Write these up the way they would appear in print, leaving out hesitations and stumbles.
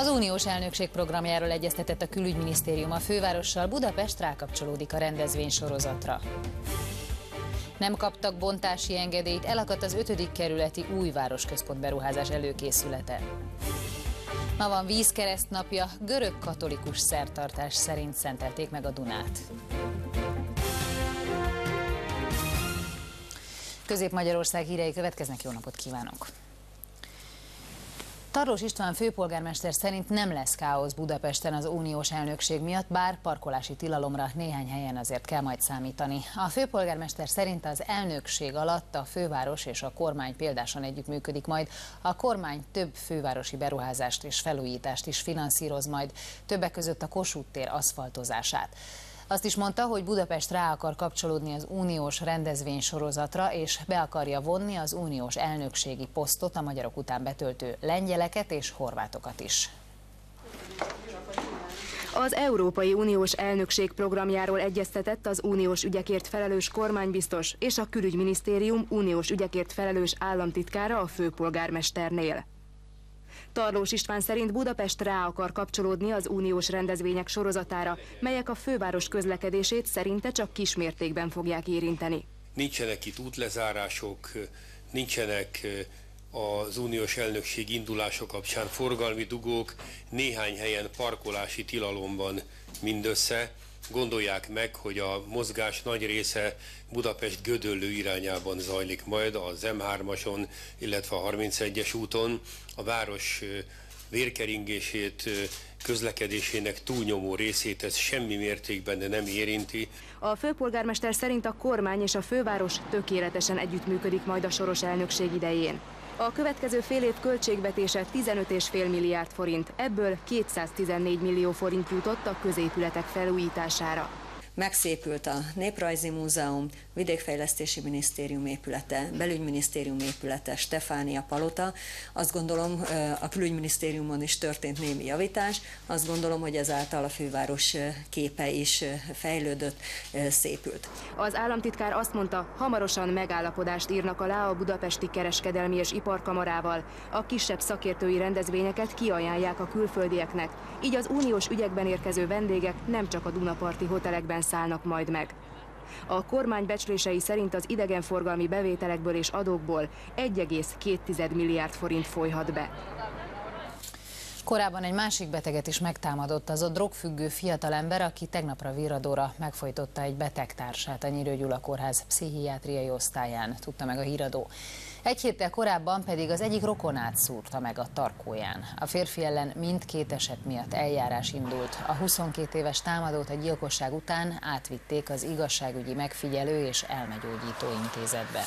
Az uniós elnökség programjáról egyeztetett a külügyminisztérium a fővárossal, Budapest rákapcsolódik a rendezvénysorozatra. Nem kaptak bontási engedélyt, elakadt az 5. kerületi új városközpont beruházás előkészülete. Ma van vízkereszt napja, görög katolikus szertartás szerint szentelték meg a Dunát. Közép-Magyarország hírei következnek, jó napot kívánok! Tarlós István főpolgármester szerint nem lesz káosz Budapesten az uniós elnökség miatt, bár parkolási tilalomra néhány helyen azért kell majd számítani. A főpolgármester szerint az elnökség alatt a főváros és a kormány példásan együttműködik majd. A kormány több fővárosi beruházást és felújítást is finanszíroz majd, többek között a Kossuth tér aszfaltozását. Azt is mondta, hogy Budapest rá akar kapcsolódni az uniós rendezvénysorozatra, és be akarja vonni az uniós elnökségi posztot a magyarok után betöltő lengyeleket és horvátokat is. Az Európai Uniós elnökség programjáról egyeztetett az uniós ügyekért felelős kormánybiztos és a külügyminisztérium uniós ügyekért felelős államtitkára a főpolgármesternél. Tarlós István szerint Budapest rá akar kapcsolódni az uniós rendezvények sorozatára, melyek a főváros közlekedését szerinte csak kismértékben fogják érinteni. Nincsenek itt útlezárások, nincsenek az uniós elnökség indulása kapcsán forgalmi dugók, néhány helyen parkolási tilalom van mindössze. Gondolják meg, hogy a mozgás nagy része Budapest-Gödöllő irányában zajlik majd az M3-ason, illetve a 31-es úton. A város vérkeringését, közlekedésének túlnyomó részét ez semmi mértékben nem érinti. A főpolgármester szerint a kormány és a főváros tökéletesen együttműködik majd a soros elnökség idején. A következő fél év költségvetése 15,5 milliárd forint, ebből 214 millió forint jutott a középületek felújítására. Megszépült a Néprajzi Múzeum, Vidékfejlesztési Minisztérium épülete, Belügyminisztérium épülete, Stefánia palota. Azt gondolom, a külügyminisztériumon is történt némi javítás. Azt gondolom, hogy ezáltal a főváros képe is fejlődött, szépült. Az államtitkár azt mondta, hamarosan megállapodást írnak alá a budapesti kereskedelmi és iparkamarával. A kisebb szakértői rendezvényeket kiajánlják a külföldieknek, így az uniós ügyekben érkező vendégek nem csak a dunaparti hotelekben szállnak majd meg. A kormány becslései szerint az idegenforgalmi bevételekből és adókból 1,2 milliárd forint folyhat be. Korábban egy másik beteget is megtámadott az a drogfüggő fiatalember, aki tegnapra virradóra megfojtotta egy betegtársát a Nyírő Gyula Kórház pszichiátriai osztályán, tudta meg a híradó. Egy héttel korábban pedig az egyik rokonát szúrta meg a tarkóján. A férfi ellen mindkét eset miatt eljárás indult. A 22 éves támadót a gyilkosság után átvitték az igazságügyi megfigyelő és elmegyógyító intézetbe.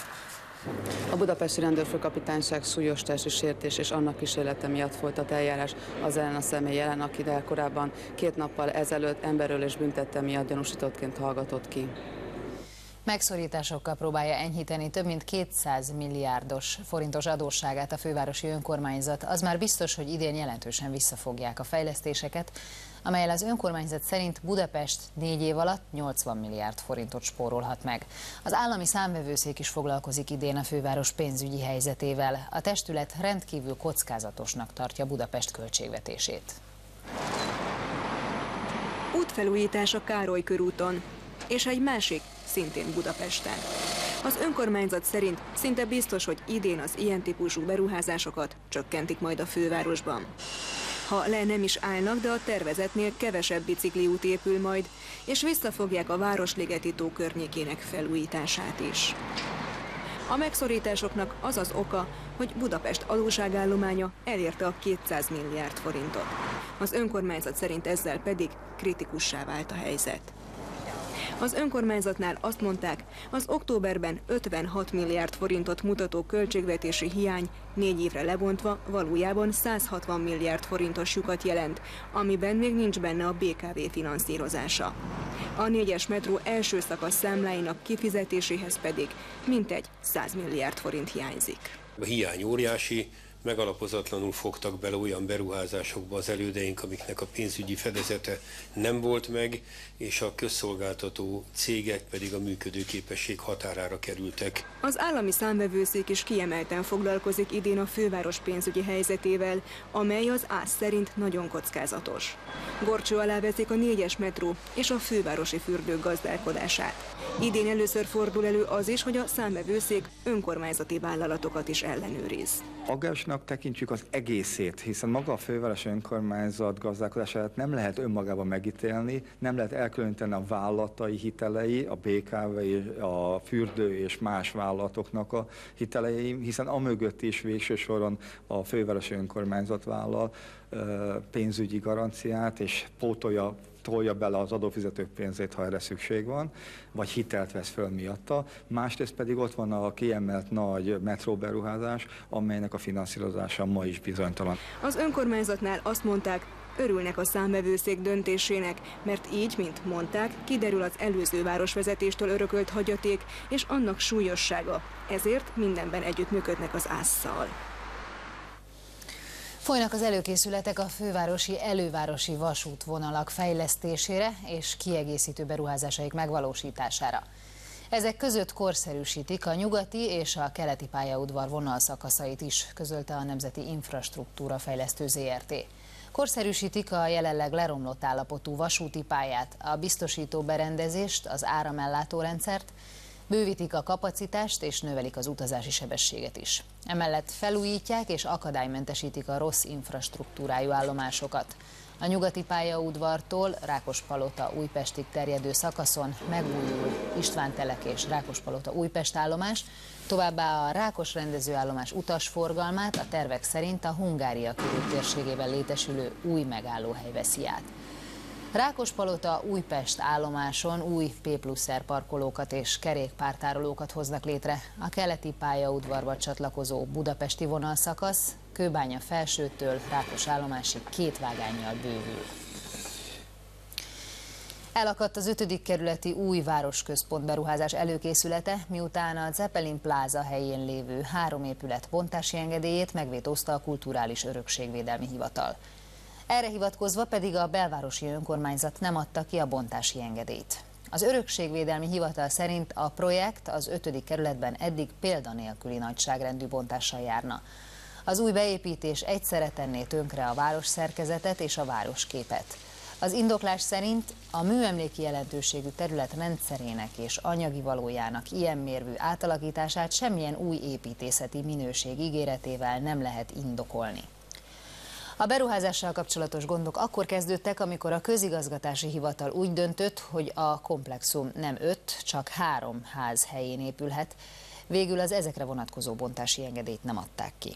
A budapesti rendőrfőkapitányság súlyos testi sértés és annak kísérlete miatt folytat eljárás az ellen a személy ellen, akit korábban 2 nappal ezelőtt emberölés büntette miatt gyanúsítottként hallgatott ki. Megszorításokkal próbálja enyhíteni több mint 200 milliárdos forintos adósságát a fővárosi önkormányzat. Az már biztos, hogy idén jelentősen visszafogják a fejlesztéseket, amellyel az önkormányzat szerint Budapest 4 év alatt 80 milliárd forintot spórolhat meg. Az állami számvevőszék is foglalkozik idén a főváros pénzügyi helyzetével. A testület rendkívül kockázatosnak tartja Budapest költségvetését. Útfelújítás a Károly körúton, és egy másik szintén Budapesten. Az önkormányzat szerint szinte biztos, hogy idén az ilyen típusú beruházásokat csökkentik majd a fővárosban. Ha le nem is állnak, de a tervezetnél kevesebb bicikliút épül majd, és visszafogják a Városligeti tó környékének felújítását is. A megszorításoknak az az oka, hogy Budapest adósságállománya elérte a 200 milliárd forintot. Az önkormányzat szerint ezzel pedig kritikussá vált a helyzet. Az önkormányzatnál azt mondták, az októberben 56 milliárd forintot mutató költségvetési hiány 4 évre lebontva valójában 160 milliárd forintos lyukat jelent, amiben még nincs benne a BKV finanszírozása. A 4-es metró első szakasz számláinak kifizetéséhez pedig mintegy 100 milliárd forint hiányzik. A hiány óriási, megalapozatlanul fogtak bele olyan beruházásokba az elődeink, amiknek a pénzügyi fedezete nem volt meg, és a közszolgáltató cégek pedig a működőképesség határára kerültek. Az állami számvevőszék is kiemelten foglalkozik idén a főváros pénzügyi helyzetével, amely az ÁSZ szerint nagyon kockázatos. Górcső alá veszik a 4-es metró és a fővárosi fürdők gazdálkodását. Idén először fordul elő az is, hogy a számvevőszék önkormányzati vállalatokat is ellenőriz. Aggályosnak tekintjük az egészét, hiszen maga a fővárosi önkormányzat gazdálkodását nem lehet önmagában megítélni, nem lehet elkülöníteni a vállalatai hitelei, a BKV, a fürdő és más vállalatoknak a hitelei, hiszen amögött is végső soron a fővárosi önkormányzat vállal pénzügyi garanciát, és tolja bele az adófizetők pénzét, ha erre szükség van, vagy hitelt vesz föl miatta. Másrészt pedig ott van a kiemelt nagy metróberuházás, amelynek a finanszírozása ma is bizonytalan. Az önkormányzatnál azt mondták, örülnek a számvevőszék döntésének, mert így, mint mondták, kiderül az előző városvezetéstől örökölt hagyaték és annak súlyossága. Ezért mindenben együttműködnek az ÁSZ-szal. Folynak az előkészületek a fővárosi elővárosi vasútvonalak fejlesztésére és kiegészítő beruházásaik megvalósítására. Ezek között korszerűsítik a nyugati és a keleti pályaudvar vonalszakaszait is, közölte a Nemzeti Infrastruktúra Fejlesztő Zrt. Korszerűsítik a jelenleg leromlott állapotú vasúti pályát, a biztosító berendezést, az áramellátórendszert, bővítik a kapacitást és növelik az utazási sebességet is. Emellett felújítják és akadálymentesítik a rossz infrastruktúrájú állomásokat. A nyugati pályaudvartól Rákospalota Újpestig terjedő szakaszon megújul Istvántelek és Rákospalota Újpest állomás, továbbá a Rákos rendezőállomás utasforgalmát a tervek szerint a Hungária körút térségében létesülő új megállóhely veszi át. Rákospalota Újpest állomáson új P+R parkolókat és kerékpártárolókat hoznak létre. A keleti pályaudvarba csatlakozó budapesti vonalszakasz Kőbánya felsőtől Rákos állomásig 2 vágánnyal bővül. Elakadt az 5. kerületi új városközpont beruházás előkészülete, miután a Zeppelin Pláza helyén lévő 3 épület bontási engedélyét megvétózta a Kulturális Örökségvédelmi Hivatal. Erre hivatkozva pedig a belvárosi önkormányzat nem adta ki a bontási engedélyt. Az Örökségvédelmi Hivatal szerint a projekt az 5. kerületben eddig példanélküli nagyságrendű bontással járna. Az új beépítés egyszerre tenné tönkre a városszerkezetet és a városképet. Az indoklás szerint a műemléki jelentőségű terület rendszerének és anyagi valójának ilyen mérvű átalakítását semmilyen új építészeti minőség ígéretével nem lehet indokolni. A beruházással kapcsolatos gondok akkor kezdődtek, amikor a közigazgatási hivatal úgy döntött, hogy a komplexum nem 5, csak 3 ház helyén épülhet. Végül az ezekre vonatkozó bontási engedélyt nem adták ki.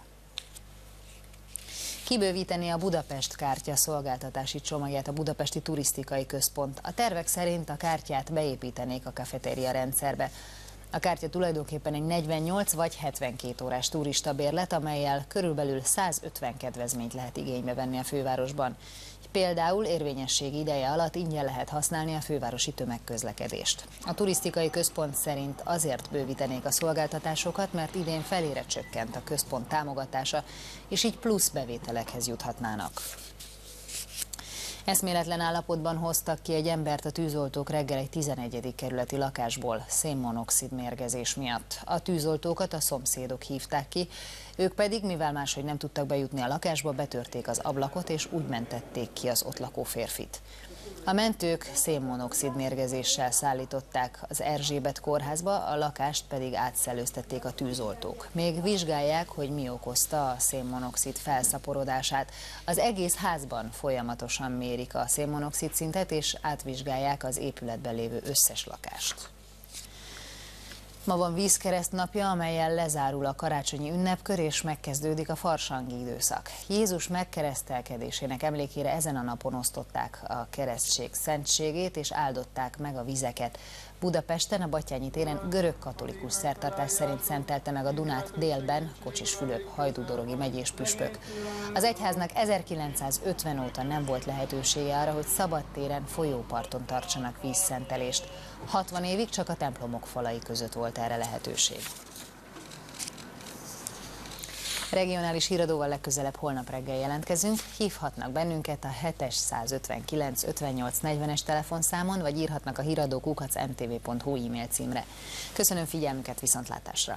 Kibővíteni a Budapest kártya szolgáltatási csomagját a Budapesti Turisztikai Központ. A tervek szerint a kártyát beépítenék a kafetéria rendszerbe. A kártya tulajdonképpen egy 48 vagy 72 órás turistabérlet, amellyel körülbelül 150 kedvezményt lehet igénybe venni a fővárosban. Például érvényesség ideje alatt ingyen lehet használni a fővárosi tömegközlekedést. A turisztikai központ szerint azért bővítenék a szolgáltatásokat, mert idén felére csökkent a központ támogatása, és így plusz bevételekhez juthatnának. Eszméletlen állapotban hoztak ki egy embert a tűzoltók reggel egy 11. kerületi lakásból szénmonoxid mérgezés miatt. A tűzoltókat a szomszédok hívták ki, ők pedig, mivel máshogy nem tudtak bejutni a lakásba, betörték az ablakot és úgy mentették ki az ott lakó férfit. A mentők szénmonoxid mérgezéssel szállították az Erzsébet kórházba, a lakást pedig átszellőztették a tűzoltók. Még vizsgálják, hogy mi okozta a szénmonoxid felszaporodását. Az egész házban folyamatosan mérik a szénmonoxid szintet, és átvizsgálják az épületben lévő összes lakást. Ma van Vízkereszt napja, amellyel lezárul a karácsonyi ünnepkör és megkezdődik a farsangi időszak. Jézus megkeresztelkedésének emlékére ezen a napon osztották a keresztség szentségét és áldották meg a vizeket. Budapesten a Batthyány téren görög-katolikus szertartás szerint szentelte meg a Dunát délben Kocsis Fülöp hajdúdorogi megyés püspök. Az egyháznak 1950 óta nem volt lehetősége arra, hogy szabadtéren, folyóparton tartsanak vízszentelést. 60 évig csak a templomok falai között volt erre lehetőség. Regionális híradóval legközelebb holnap reggel jelentkezünk. Hívhatnak bennünket a 7-159 58 40-es telefonszámon, vagy írhatnak a híradó@mtv.hu e-mail címre. Köszönöm figyelmüket, viszontlátásra!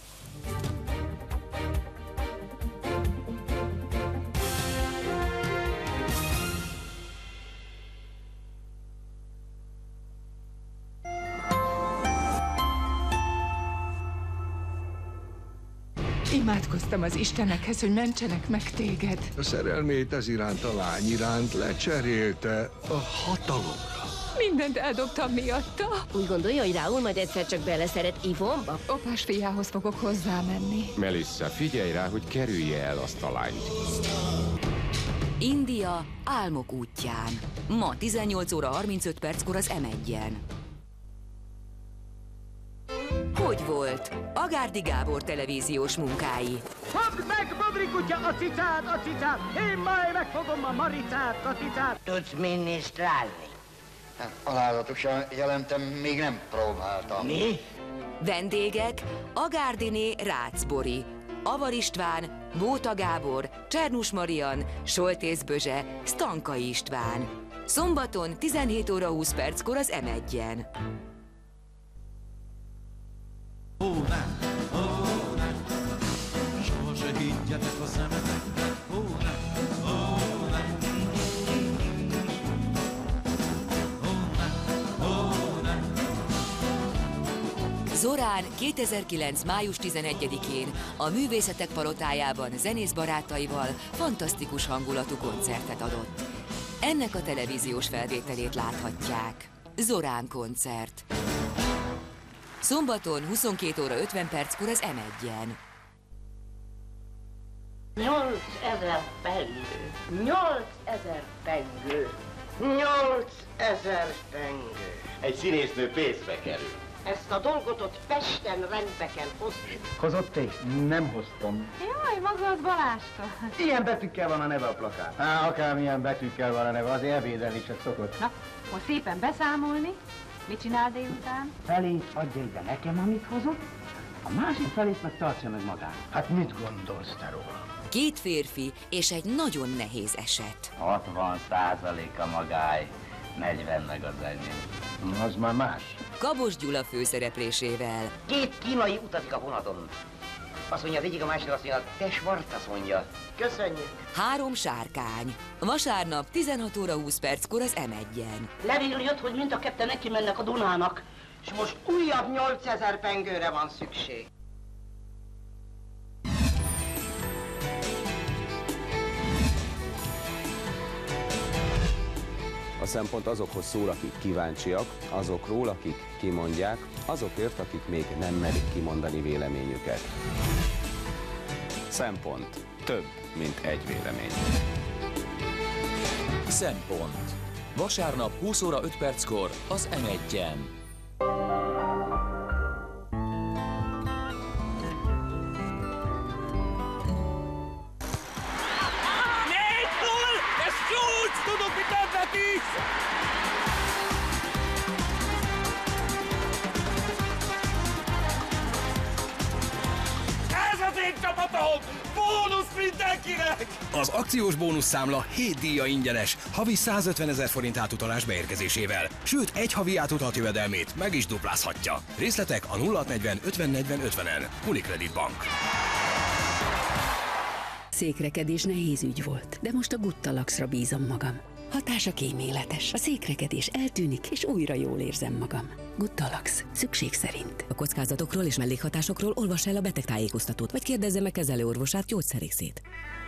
Imádkoztam az Istenekhez, hogy mentsenek meg téged. A szerelmét ez iránt a lány iránt lecserélte a hatalomra. Mindent eldobtam miatta. Úgy gondolja, hogy Raúl majd egyszer csak beleszeret Yvonne-ba? Opás fiához fogok hozzámenni. Melissa, figyelj rá, hogy kerülje el azt a lányt. India álmok útján. Ma 18 óra 35 perckor az M1-en. Hogy volt? Agárdi Gábor televíziós munkái. Fogd meg, Bodri kutya, a cicát, a cicát! Én majd megfogom a maricát, a cicát! Tudsz minisztrálni? Hát, alázatosan jelentem, még nem próbáltam. Mi? Vendégek: Agárdiné Rácz Bori, Avar István, Bóta Gábor, Csernus Marian, Soltész Bözse, Stankai István. Szombaton 17 óra 20 perckor az M1-en. Sohasem higgyetek a szemeteknek, Zorán 2009. május 11-én a Művészetek Palotájában zenész barátaival fantasztikus hangulatú koncertet adott. Ennek a televíziós felvételét láthatják. Zorán koncert. Szombaton 22 óra 50 perckor az M1-en. 8000 pengő, 8000 pengő, 8000 pengő. Egy színésznő pénzbe kerül. Ezt a dolgot ott Pesten rendbe kell hozni. Hozotték? Nem hoztam. Jaj, maga az Balástól. Ilyen betűkkel van a neve a plakát. Akármilyen betűkkel van a neve, az ebédelni se szokott. Na, most szépen beszámolni. Mit csinál délután? Felét adja ide nekem, amit hozott, a másik felét meg tartsa meg magát. Hát mit gondolsz te róla? Két férfi és egy nagyon nehéz eset. 60% a magály, 40 meg az enyém. Az már más. Kabos Gyula főszereplésével. Két kínai utazik a vonaton. Azt mondja az egyik, a másik azt mondja, te Schwarz, azt mondja. Köszönjük. 3 sárkány. Vasárnap 16 óra 20 perckor az M1-en. Levél jött, hogy mind a ketten neki mennek a Dunának, és most újabb 8000 pengőre van szükség. A szempont azokhoz szól, akik kíváncsiak, azokról, akik kimondják, azokért, akik még nem merik kimondani véleményüket. Szempont. Több, mint egy vélemény. Szempont. Vasárnap 20 óra 5 perckor az M1-en. Tudod, mit tettek is? Ez az én csapatom! Bónusz mindenkinek! Az akciós bónuszszámla 7 díja ingyenes, havi 150 000 forint átutalás beérkezésével. Sőt, egy havi átutalt jövedelmét meg is duplázhatja. Részletek a 0640 50 40 50-en. Unicredit Bank. Székrekedés nehéz ügy volt, de most a Guttalaxra bízom magam. Hatása kíméletes, a székrekedés eltűnik, és újra jól érzem magam. Guttalax. Szükség szerint. A kockázatokról és mellékhatásokról olvass el a betegtájékoztatót, vagy kérdezze meg kezelőorvosát, gyógyszerészét.